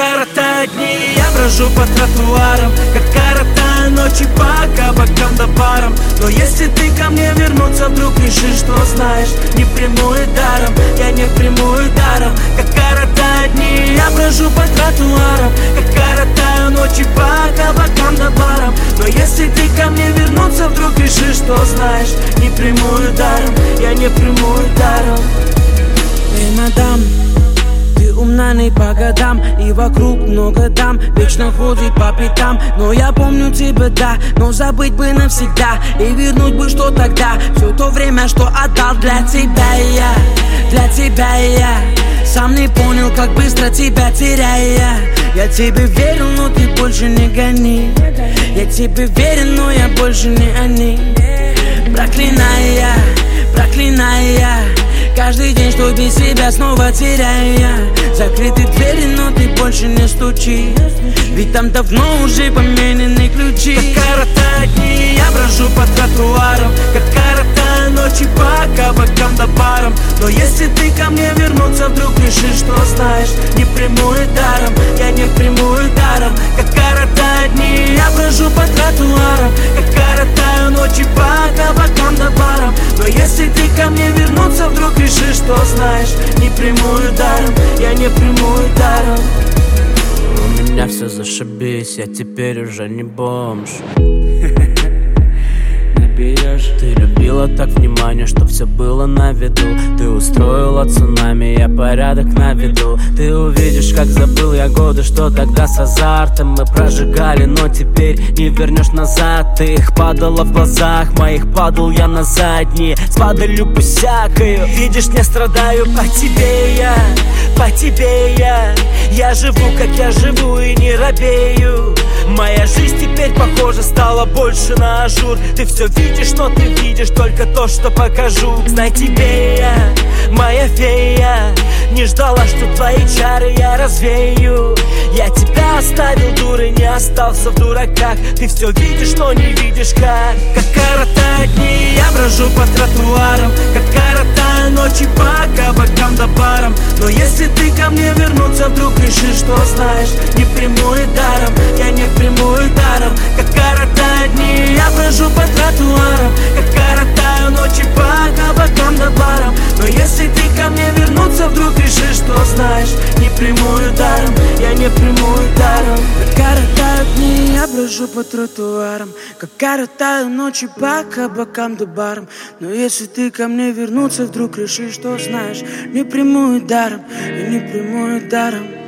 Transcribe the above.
коротают дни, я брожу по тротуарам, как коротаю ночи по кабакам да барам. Но если ты ко мне вернуться вдруг решишь, что знаешь, не приму и даром, я не приму и даром. Как коротают дни, я брожу по тротуарам, как коротаю ночи по кабакам да барам. Но если ты ко мне вернуться вдруг решишь, что знаешь, не приму и даром, я не приму и даром. Эй, мадам, ты умна не по годам, и вокруг много дам, вечно ходит по пятам. Но я помню тебя, да, но забыть бы навсегда, и вернуть бы что тогда, все то время, что отдал для тебя я. Для тебя я сам не понял, как быстро тебя теряя. Я тебе верил, но ты больше не гони. Я тебе верен, но я больше не они. Проклиная, проклиная каждый день, что без себя снова теряя. Закрыты двери, но ты больше не стучи, ведь там давно уже поменены ключи. Как коротают дни, я брожу по тротуарам, как коротаю ночи по кабакам да барам. Но если ты ко мне вернуться вдруг решишь, что знаешь, не приму и даром, я не приму и даром. Как коротают дни, я брожу по тротуарам, как коротаю ночи по кабакам да барам. Но если ты ко мне вернуться вдруг решишь, что знаешь, не приму и даром, я не приму и даром. У меня все зашибись, я теперь уже не бомж. Ты любила так внимание, что все было на виду. Ты устроила цунами, я порядок наведу. Ты увидишь, как забыл я годы, что тогда с азартом мы прожигали, но теперь не вернешь назад. Ты их падала в глазах моих, падал я на задние, с падалью пусякою. Видишь, не страдаю по тебе я, по тебе я. Я живу, как я живу, и не робею. Моя жизнь теперь, похоже, стала больше на ажур. Ты все видишь, но ты видишь только то, что покажу. Знай тебе я, моя фея, не ждала, что твои чары я развею. Я тебя оставил дурой, не остался в дураках. Ты все видишь, но не видишь как. Как коротают дни, я брожу по тротуарам, как коротаю ночи по кабакам да барам. Но если ты ко мне вернуться вдруг решишь, что знаешь, не приму и даром, я не приму и даром. Как коротают дни, я брожу по тротуарам, как коротаю ночи по кабакам да барам. Но если ты ко мне вернуться вдруг решишь, что знаешь, не приму и даром, я не приму и даром. Как коротают дни, я брожу по тротуарам, как коротаю ночи по кабакам да барам. Но если ты ко мне вернуться вдруг решишь, что знаешь, не приму и даром, я не приму и даром.